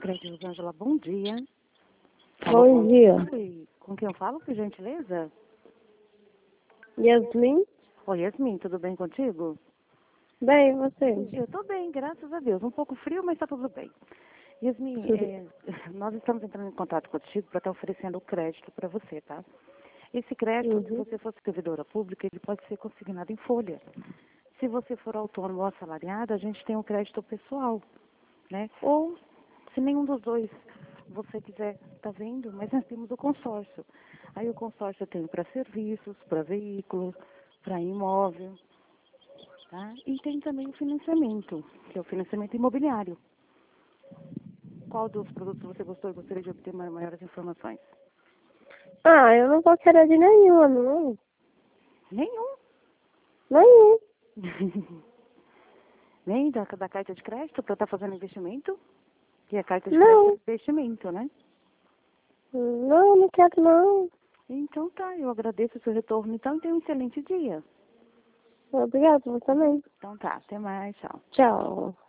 Crédito Rosângela, bom dia. Bom dia. Oi, com quem eu falo, por gentileza? Yasmin? Oi, Yasmin, tudo bem contigo? Bem, e você? Eu tô bem, graças a Deus. Um pouco frio, mas tá tudo bem. Yasmin, nós estamos entrando em contato contigo para estar oferecendo o crédito para você, tá? Esse crédito, se você for servidora pública, ele pode ser consignado em folha. Se você for autônomo ou assalariado, a gente tem um crédito pessoal, né? Ou, se nenhum dos dois você quiser, tá vendo? Mas nós temos o consórcio. Aí o consórcio tem para serviços, para veículos, para imóvel, tá? E tem também o financiamento, que é o financiamento imobiliário. Qual dos produtos você gostou e gostaria de obter maiores informações? Ah, eu não vou querer de nenhuma, não. Nenhum. Nenhum. Nem da carta de crédito para estar fazendo investimento? E a carta de crédito Não. é investimento, né? Não, não quero não. Então tá, eu agradeço o seu retorno. Então, tenha um excelente dia. Obrigada, você também. Então tá, até mais, tchau. Tchau.